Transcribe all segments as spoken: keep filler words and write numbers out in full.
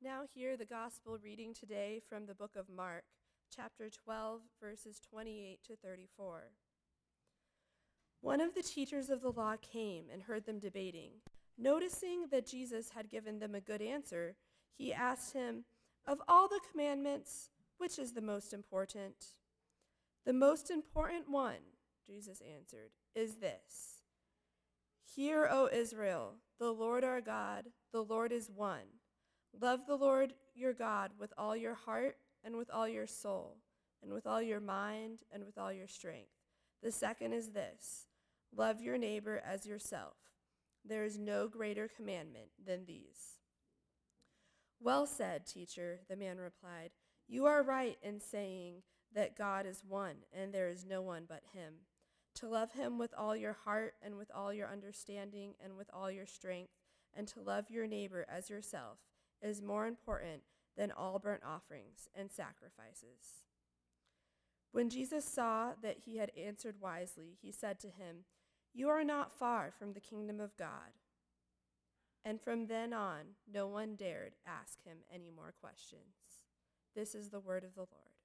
Now hear the gospel reading today from the book of Mark, chapter twelve, verses twenty-eight to thirty-four. One of the teachers of the law came and heard them debating. Noticing that Jesus had given them a good answer, he asked him, "Of all the commandments, which is the most important?" "The most important one," Jesus answered, "is this. Hear, O Israel, the Lord our God, the Lord is one. Love the Lord your God with all your heart and with all your soul and with all your mind and with all your strength. The second is this. Love your neighbor as yourself. There is no greater commandment than these." "Well said, teacher," the man replied. "You are right in saying that God is one and there is no one but him. To love him with all your heart and with all your understanding and with all your strength, and to love your neighbor as yourself is more important than all burnt offerings and sacrifices." When Jesus saw that he had answered wisely, he said to him, "You are not far from the kingdom of God." And from then on, no one dared ask him any more questions. This is the word of the Lord.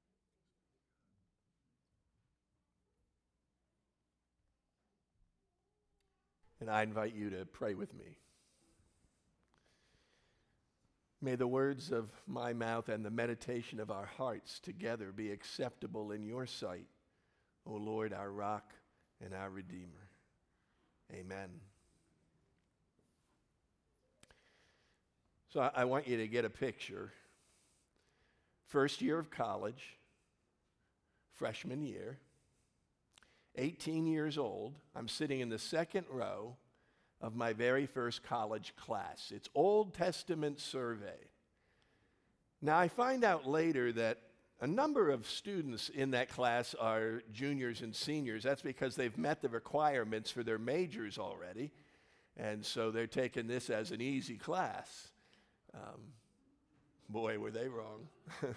And I invite you to pray with me. May the words of my mouth and the meditation of our hearts together be acceptable in your sight, O Lord, our rock and our Redeemer. Amen. So I, I want you to get a picture. First year of college, freshman year, eighteen years old. I'm sitting in the second row of my very first college class. It's Old Testament survey. Now, I find out later that a number of students in that class are juniors and seniors. That's because they've met the requirements for their majors already, and so they're taking this as an easy class. Um, boy, were they wrong.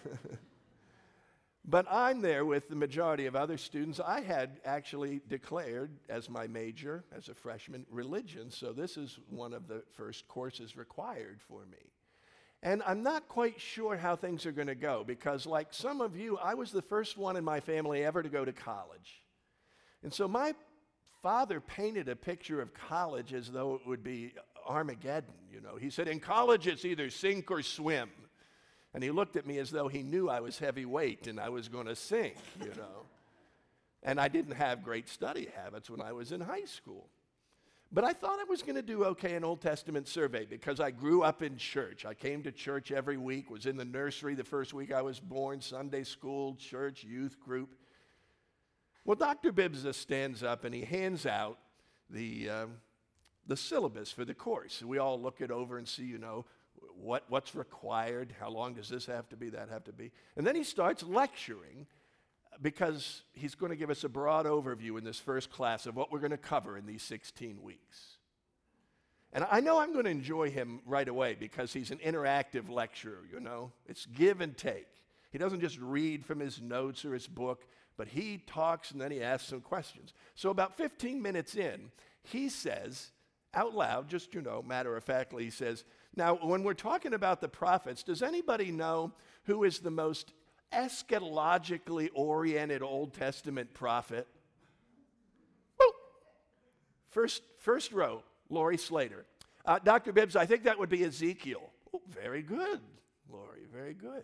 But I'm there with the majority of other students. I had actually declared as my major, as a freshman, religion, so this is one of the first courses required for me. And I'm not quite sure how things are going to go because, like some of you, I was the first one in my family ever to go to college. And so my father painted a picture of college as though it would be Armageddon, you know. He said, in college it's either sink or swim. And he looked at me as though he knew I was heavyweight and I was going to sink, you know. And I didn't have great study habits when I was in high school. But I thought I was going to do okay in Old Testament survey because I grew up in church. I came to church every week, was in the nursery the first week I was born, Sunday school, church, youth group. Well, Doctor Bibza stands up and he hands out the, uh, the syllabus for the course. We all look it over and see, you know, What, what's required, how long does this have to be, that have to be. And then he starts lecturing because he's going to give us a broad overview in this first class of what we're going to cover in these sixteen weeks. And I know I'm going to enjoy him right away because he's an interactive lecturer, you know. It's give and take. He doesn't just read from his notes or his book, but he talks and then he asks some questions. So about fifteen minutes in, he says, out loud, just, you know, matter-of-factly, he says, now, when we're talking about the prophets, does anybody know who is the most eschatologically oriented Old Testament prophet? Boop. First, first row, Lori Slater. Uh, Doctor Bibbs, I think that would be Ezekiel. Oh, very good, Lori, very good.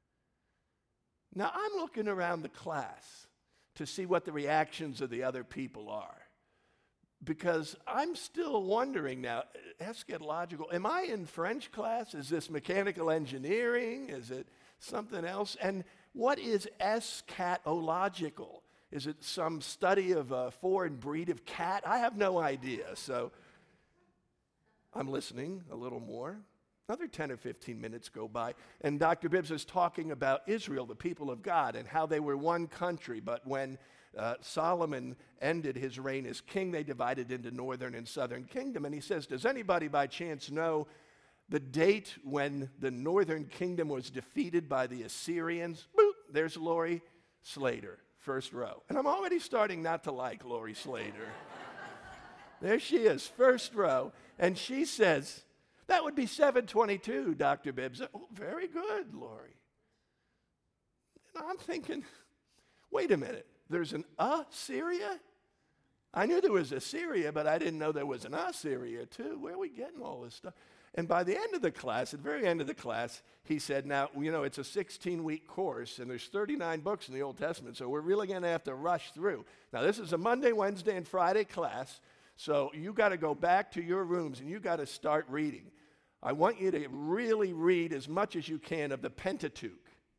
Now, I'm looking around the class to see what the reactions of the other people are. Because I'm still wondering now, eschatological, am I in French class? Is this mechanical engineering? Is it something else? And what is eschatological? Is it some study of a foreign breed of cat? I have no idea. So I'm listening a little more. Another ten or fifteen minutes go by, and Doctor Bibbs is talking about Israel, the people of God, and how they were one country, but when uh, Solomon ended his reign as king, they divided into northern and southern kingdom. And he says, does anybody by chance know the date when the northern kingdom was defeated by the Assyrians? Boop, there's Lori Slater, first row. And I'm already starting not to like Lori Slater. There she is, first row, and she says, That would be seven twenty-two, Doctor Bibbs. Oh, very good, Lori. And I'm thinking, wait a minute, there's an Assyria? I knew there was Assyria, but I didn't know there was an Assyria too. Where are we getting all this stuff? And by the end of the class, at the very end of the class, he said, now, you know, it's a sixteen-week course, and there's thirty-nine books in the Old Testament, so we're really going to have to rush through. Now, this is a Monday, Wednesday, and Friday class, so you got to go back to your rooms, and you got to start reading. I want you to really read as much as you can of the Pentateuch.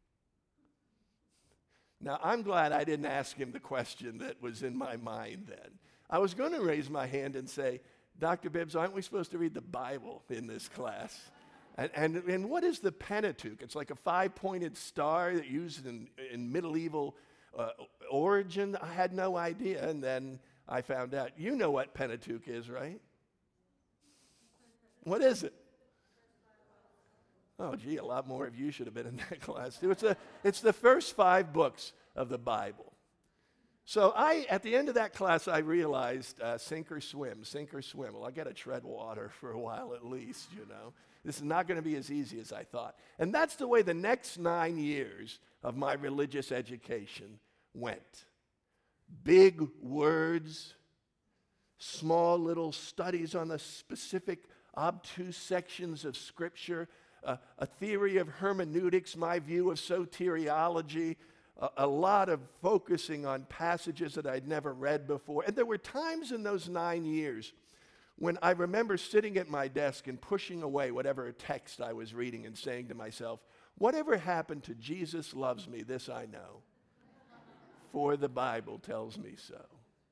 Now, I'm glad I didn't ask him the question that was in my mind then. I was going to raise my hand and say, Doctor Bibbs, aren't we supposed to read the Bible in this class? And, and, and what is the Pentateuch? It's like a five-pointed star that used in, in medieval uh, origin. I had no idea, and then I found out. You know what Pentateuch is, right? What is it? Oh, gee, a lot more of you should have been in that class too. It's, a, it's the first five books of the Bible. So I, at the end of that class, I realized uh, sink or swim, sink or swim. Well, I got to tread water for a while at least, you know. This is not going to be as easy as I thought. And that's the way the next nine years of my religious education went. Big words, small little studies on the specific obtuse sections of Scripture, Uh, a theory of hermeneutics, my view of soteriology, a, a lot of focusing on passages that I'd never read before. And there were times in those nine years when I remember sitting at my desk and pushing away whatever text I was reading and saying to myself, whatever happened to Jesus loves me, this I know, for the Bible tells me so.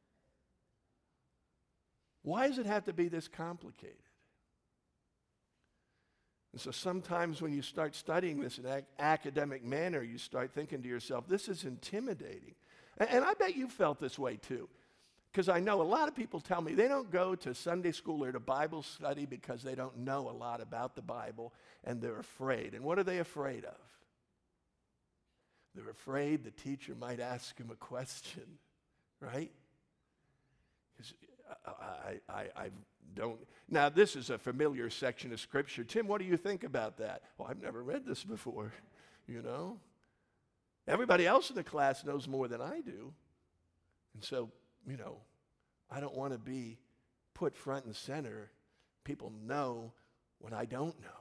Why does it have to be this complicated? And so sometimes when you start studying this in an ac- academic manner, you start thinking to yourself, this is intimidating. And, and I bet you felt this way too. Because I know a lot of people tell me they don't go to Sunday school or to Bible study because they don't know a lot about the Bible and they're afraid. And what are they afraid of? They're afraid the teacher might ask them a question, right? Because I, I, I don't. Now, this is a familiar section of Scripture. Tim, what do you think about that? Well, I've never read this before, you know. Everybody else in the class knows more than I do. And so, you know, I don't want to be put front and center. People know what I don't know.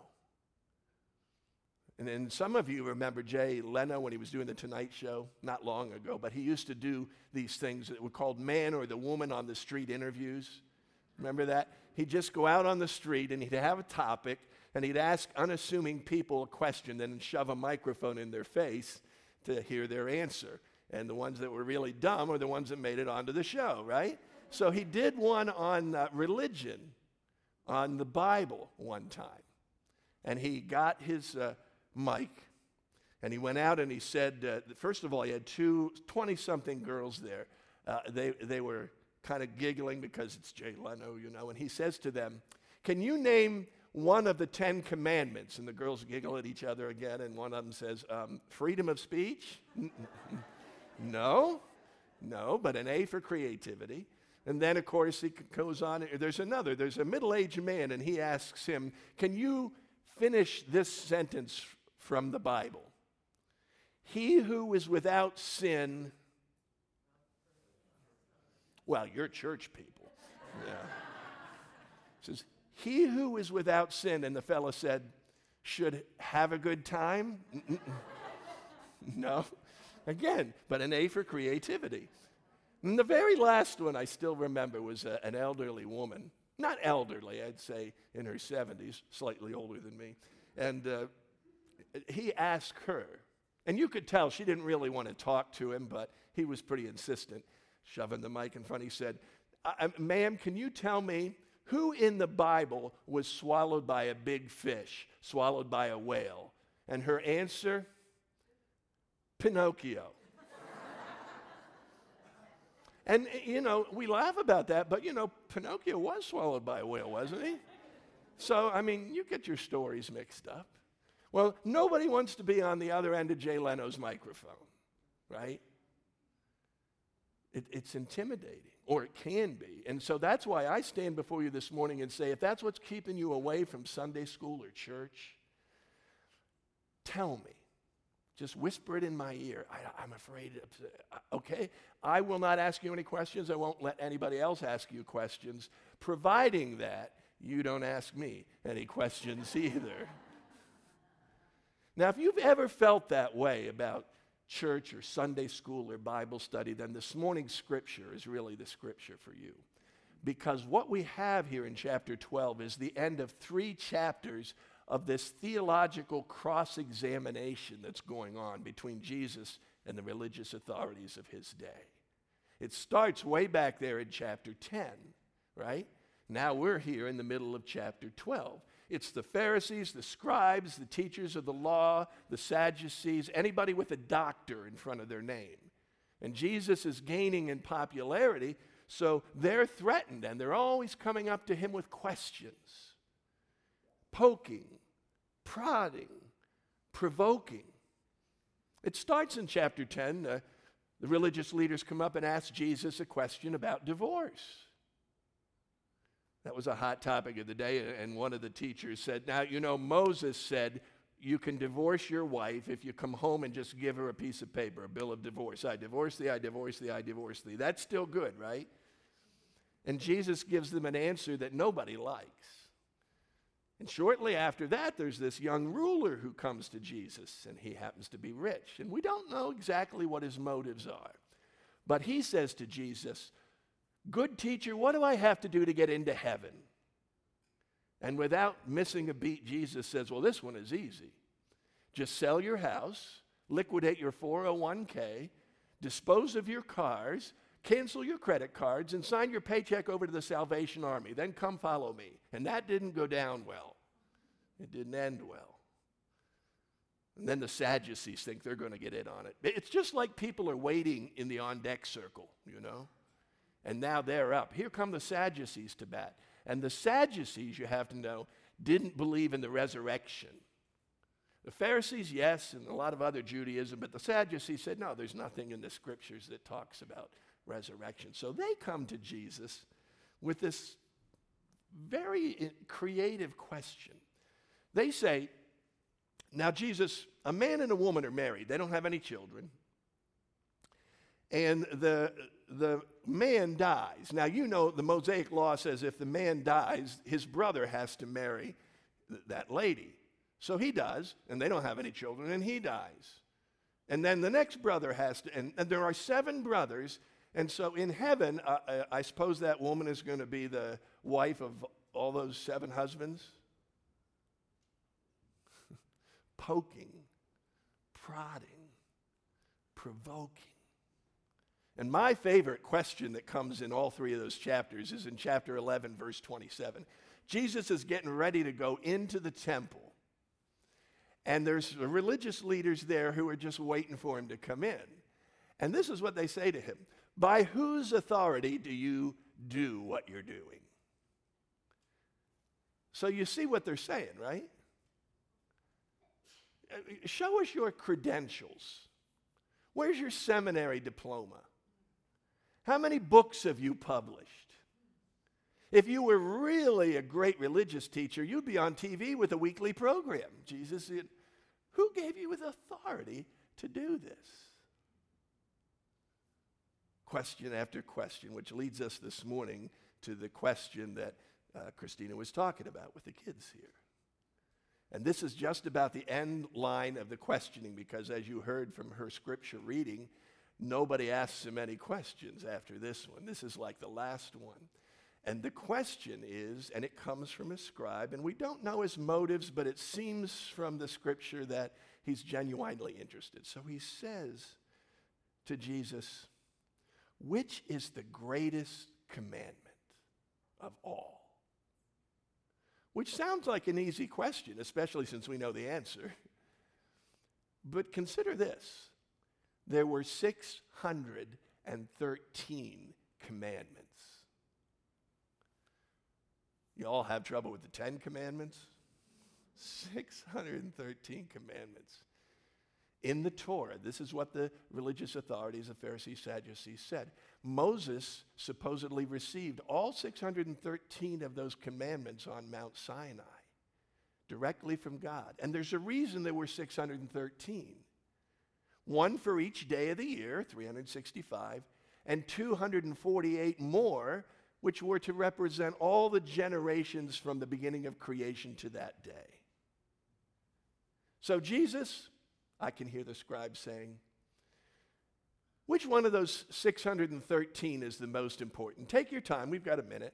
And then some of you remember Jay Leno when he was doing the Tonight Show not long ago, but he used to do these things that were called man or the woman on the street interviews. Remember that? He'd just go out on the street and he'd have a topic and he'd ask unassuming people a question, then shove a microphone in their face to hear their answer. And the ones that were really dumb are the ones that made it onto the show, right? So he did one on uh, religion, on the Bible one time. And he got his uh, mic and he went out and he said, uh, first of all, he had two twenty-something girls there. Uh, they, they were kind of giggling because it's Jay Leno, you know, and he says to them, can you name one of the Ten Commandments? And the girls giggle at each other again, and one of them says, um, freedom of speech? No, no, but an A for creativity. And then, of course, he goes on. There's another. There's a middle-aged man, and he asks him, can you finish this sentence from the Bible? He who is without sin... Well, you're church people. Yeah. Says, he who is without sin, and the fellow said, should have a good time? No. Again, but an A for creativity. And the very last one I still remember was a, an elderly woman. Not elderly, I'd say in her seventies, slightly older than me. And uh, he asked her, and you could tell she didn't really want to talk to him, but he was pretty insistent. Shoving the mic in front, he said, ma'am, can you tell me who in the Bible was swallowed by a big fish, swallowed by a whale? And her answer, Pinocchio. And, you know, we laugh about that, but, you know, Pinocchio was swallowed by a whale, wasn't he? So, I mean, you get your stories mixed up. Well, nobody wants to be on the other end of Jay Leno's microphone, right? It, it's intimidating. or it can be. And so that's why I stand before you this morning and say, if that's what's keeping you away from Sunday school or church, tell me. Just whisper it in my ear. I, I'm afraid. Of, okay? I will not ask you any questions. I won't let anybody else ask you questions, providing that you don't ask me any questions either. Now, if you've ever felt that way about church or Sunday school or Bible study, then this morning's scripture is really the scripture for you. Because what we have here in chapter twelve is the end of three chapters of this theological cross-examination that's going on between Jesus and the religious authorities of his day. It starts way back there in chapter ten, right? Now we're here in the middle of chapter twelve. It's the Pharisees, the scribes, the teachers of the law, the Sadducees, anybody with a doctor in front of their name. And Jesus is gaining in popularity, so they're threatened, and they're always coming up to him with questions, poking, prodding, provoking. It starts in chapter ten. Uh, the religious leaders come up and ask Jesus a question about divorce. That was a hot topic of the day, and one of the teachers said, now, you know, Moses said you can divorce your wife if you come home and just give her a piece of paper, a bill of divorce. I divorce thee, I divorce thee, I divorce thee. That's still good, right? And Jesus gives them an answer that nobody likes. And shortly after that, there's this young ruler who comes to Jesus, and he happens to be rich. And we don't know exactly what his motives are. But he says to Jesus, good teacher, what do I have to do to get into heaven? And without missing a beat, Jesus says, well, this one is easy. Just sell your house, liquidate your four oh one k, dispose of your cars, cancel your credit cards, and sign your paycheck over to the Salvation Army. Then come follow me. And that didn't go down well. It didn't end well. And then the Sadducees think they're going to get in on it. It's just like people are waiting in the on-deck circle, you know. And now they're up. Here come the Sadducees to bat. And the Sadducees, you have to know, didn't believe in the resurrection. The Pharisees, yes, and a lot of other Judaism, but the Sadducees said, no, there's nothing in the scriptures that talks about resurrection. So they come to Jesus with this very creative question. They say, now Jesus, a man and a woman are married. They don't have any children. And the, the man dies. Now, you know, the Mosaic law says if the man dies, his brother has to marry th- that lady. So he does, and they don't have any children, and he dies. And then the next brother has to, and, and there are seven brothers, and so in heaven, uh, uh, I suppose that woman is going to be the wife of all those seven husbands? Poking, prodding, provoking. And my favorite question that comes in all three of those chapters is in chapter eleven, verse twenty-seven. Jesus is getting ready to go into the temple. And there's the religious leaders there who are just waiting for him to come in. And this is what they say to him. By whose authority do you do what you're doing? So you see what they're saying, right? Show us your credentials. Where's your seminary diploma? How many books have you published? If you were really a great religious teacher, you'd be on T V with a weekly program. Jesus said, who gave you the authority to do this? Question after question, which leads us this morning to the question that uh, Christina was talking about with the kids here. And this is just about the end line of the questioning, because as you heard from her scripture reading, nobody asks him any questions after this one. This is like the last one. And the question is, and it comes from a scribe, and we don't know his motives, but it seems from the scripture that he's genuinely interested. So he says to Jesus, which is the greatest commandment of all? Which sounds like an easy question, especially since we know the answer. But consider this. There were six hundred thirteen commandments. You all have trouble with the Ten Commandments? six hundred thirteen commandments. in the Torah. This is what the religious authorities, the Pharisees, Sadducees, said. Moses supposedly received all six hundred thirteen of those commandments on Mount Sinai directly from God. And there's a reason there were six hundred thirteen. One for each day of the year, three hundred sixty-five, and two hundred forty-eight more, which were to represent all the generations from the beginning of creation to that day. So Jesus, I can hear the scribes saying, which one of those six hundred thirteen is the most important? Take your time. We've got a minute.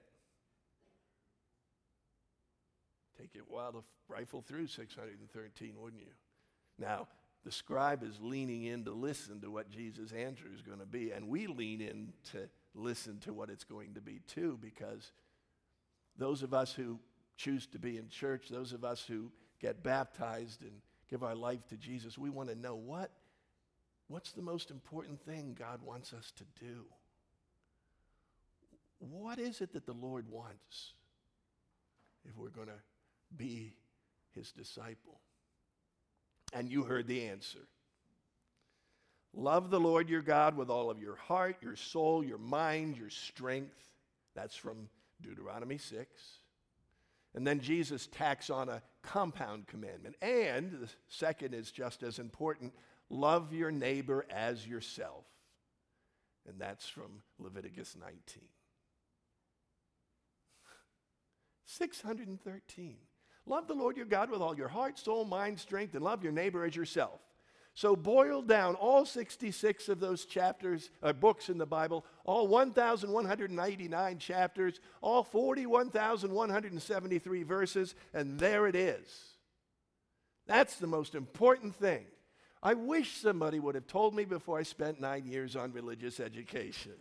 Take it a while to rifle through six hundred thirteen, wouldn't you? Now, the scribe is leaning in to listen to what Jesus' answer is going to be, and we lean in to listen to what it's going to be too, because those of us who choose to be in church, those of us who get baptized and give our life to Jesus, we want to know what, what's the most important thing God wants us to do? What is it that the Lord wants if we're going to be his disciple? And you heard the answer. Love the Lord your God with all of your heart, your soul, your mind, your strength. That's from Deuteronomy six. And then Jesus tacks on a compound commandment. And the second is just as important. Love your neighbor as yourself. And that's from Leviticus nineteen. six hundred thirteen. Love the Lord your God with all your heart, soul, mind, strength, and love your neighbor as yourself. So boil down all sixty-six of those chapters, uh, books in the Bible, all one thousand one hundred ninety-nine chapters, all forty-one thousand one hundred seventy-three verses, and there it is. That's the most important thing. I wish somebody would have told me before I spent nine years on religious education.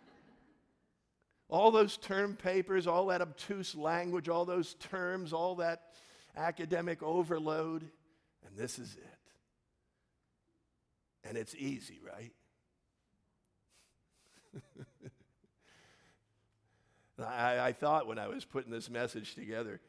All those term papers, all that obtuse language, all those terms, all that academic overload, and this is it. And it's easy, right? I, I thought when I was putting this message together,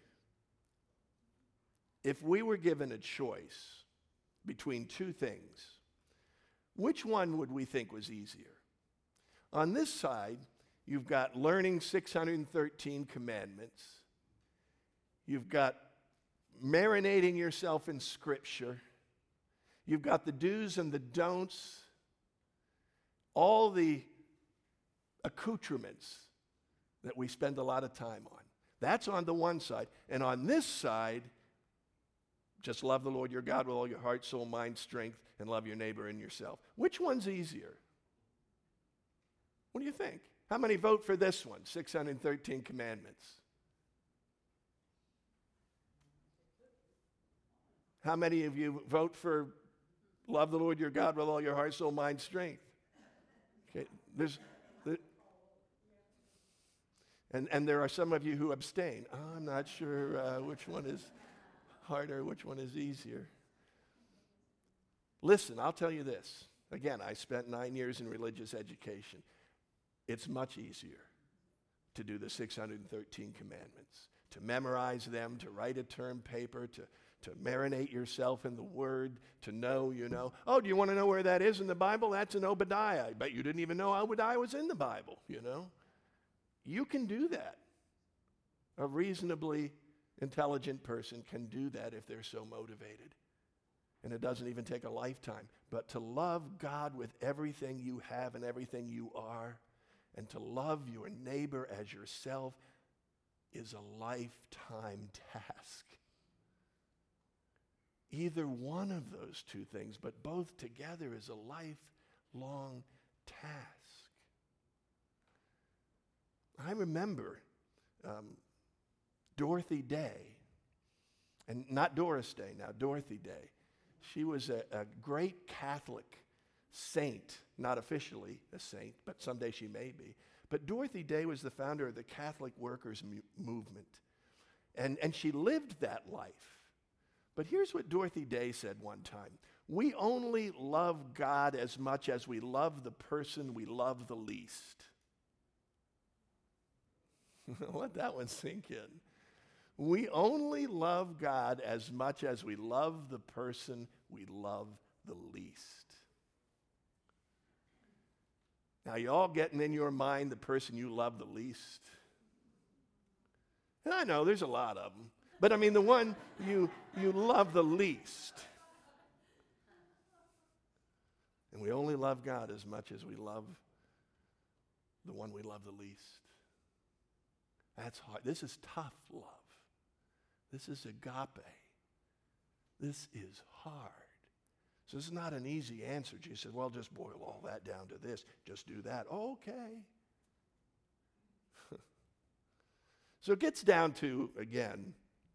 if we were given a choice between two things, which one would we think was easier? On this side, you've got learning six hundred thirteen commandments. You've got marinating yourself in Scripture. You've got the do's and the don'ts, all the accoutrements that we spend a lot of time on. That's on the one side. And on this side, just love the Lord your God with all your heart, soul, mind, strength, and love your neighbor and yourself. Which one's easier? What do you think? How many vote for this one, six hundred thirteen commandments? How many of you vote for love the Lord your God with all your heart, soul, mind, strength? Okay, there's, there, and, and there are some of you who abstain. Oh, I'm not sure uh, which one is harder, which one is easier. Listen, I'll tell you this. Again, I spent nine years in religious education. It's much easier to do the six hundred thirteen commandments, to memorize them, to write a term paper, to, to marinate yourself in the Word, to know, you know. Oh, do you want to know where that is in the Bible? That's in Obadiah. I bet you didn't even know Obadiah was in the Bible, you know. You can do that. A reasonably intelligent person can do that if they're so motivated. And it doesn't even take a lifetime. But to love God with everything you have and everything you are, and to love your neighbor as yourself, is a lifetime task. Either one of those two things, but both together is a lifelong task. I remember um, Dorothy Day, and not Doris Day now, Dorothy Day. She was a, a great Catholic saint, not officially a saint, but someday she may be. But Dorothy Day was the founder of the Catholic Workers' Mu- Movement, and, and she lived that life. But here's what Dorothy Day said one time. We only love God as much as we love the person we love the least. Let that one sink in. We only love God as much as we love the person we love the least. Now, you all getting in your mind the person you love the least? And I know there's a lot of them, but I mean the one you you love the least. And we only love God as much as we love the one we love the least. That's hard. This is tough love. This is agape. This is hard. So it's not an easy answer. Jesus said, well, just boil all that down to this. Just do that. Okay. So it gets down to, again,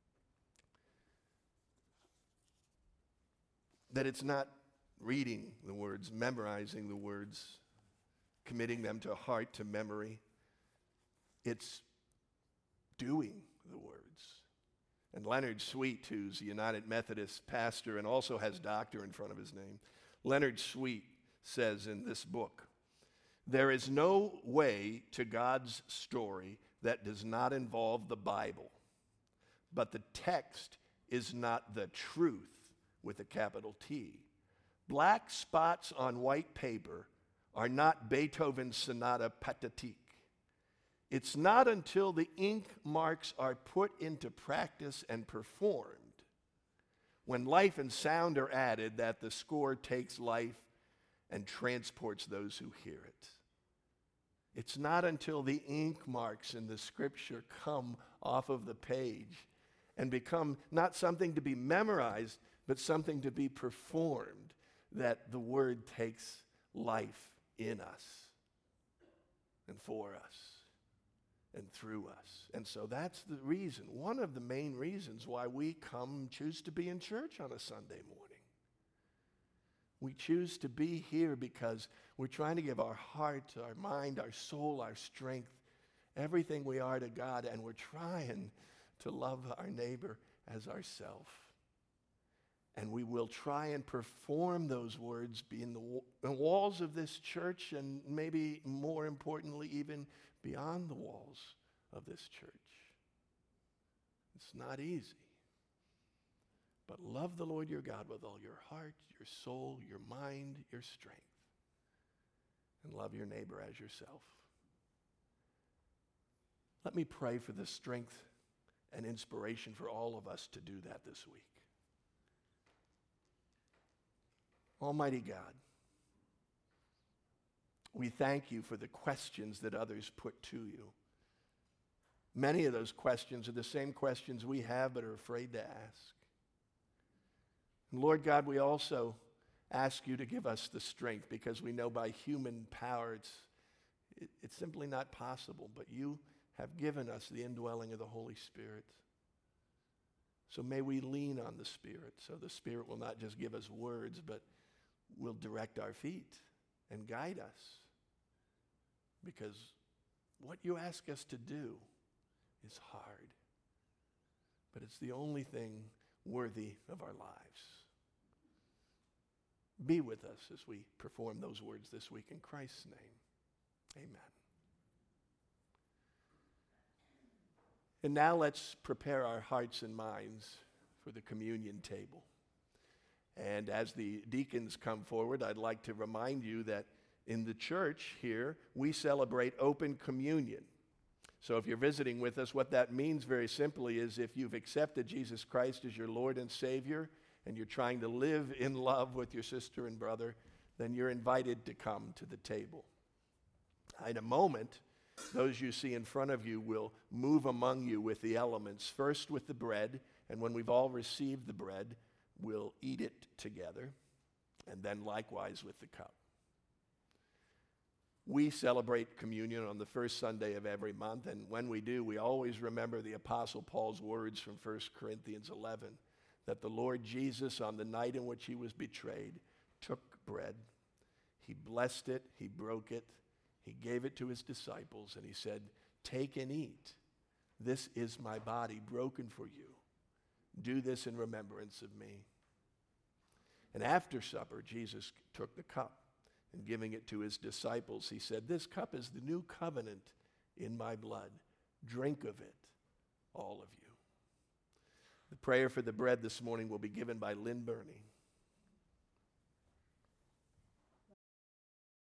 that it's not reading the words, memorizing the words, committing them to heart, to memory. It's doing the words. And Leonard Sweet, who's a United Methodist pastor and also has doctor in front of his name, Leonard Sweet says in this book, there is no way to God's story that does not involve the Bible, but the text is not the truth with a capital T. Black spots on white paper are not Beethoven's Sonata Pathétique. It's not until the ink marks are put into practice and performed, when life and sound are added, that the score takes life and transports those who hear it. It's not until the ink marks in the scripture come off of the page and become not something to be memorized, but something to be performed, that the word takes life in us and for us and through us. And so that's the reason, one of the main reasons why we come, choose to be in church on a Sunday morning. We choose to be here because we're trying to give our heart, our mind, our soul, our strength, everything we are to God, and we're trying to love our neighbor as ourselves. And we will try and perform those words, be in the, w- the walls of this church, and maybe more importantly, even beyond the walls of this church. It's not easy. But love the Lord your God with all your heart, your soul, your mind, your strength. And love your neighbor as yourself. Let me pray for the strength and inspiration for all of us to do that this week. Almighty God, we thank you for the questions that others put to you. Many of those questions are the same questions we have but are afraid to ask. And Lord God, we also ask you to give us the strength, because we know by human power it's, it, it's simply not possible, but you have given us the indwelling of the Holy Spirit. So may we lean on the Spirit, so the Spirit will not just give us words, but will direct our feet and guide us. Because what you ask us to do is hard, but it's the only thing worthy of our lives. Be with us as we perform those words this week in Christ's name. Amen. And now let's prepare our hearts and minds for the communion table. And as the deacons come forward, I'd like to remind you that in the church here, we celebrate open communion. So if you're visiting with us, what that means very simply is if you've accepted Jesus Christ as your Lord and Savior, and you're trying to live in love with your sister and brother, then you're invited to come to the table. In a moment, those you see in front of you will move among you with the elements, first with the bread, and when we've all received the bread, we'll eat it together, and then likewise with the cup. We celebrate communion on the first Sunday of every month, and when we do, we always remember the Apostle Paul's words from First Corinthians eleven, that the Lord Jesus, on the night in which he was betrayed, took bread, he blessed it, he broke it, he gave it to his disciples, and he said, "Take and eat. This is my body broken for you. Do this in remembrance of me." And after supper, Jesus took the cup, and giving it to his disciples, he said, "This cup is the new covenant in my blood. Drink of it, all of you." The prayer for the bread this morning will be given by Lynn Burney.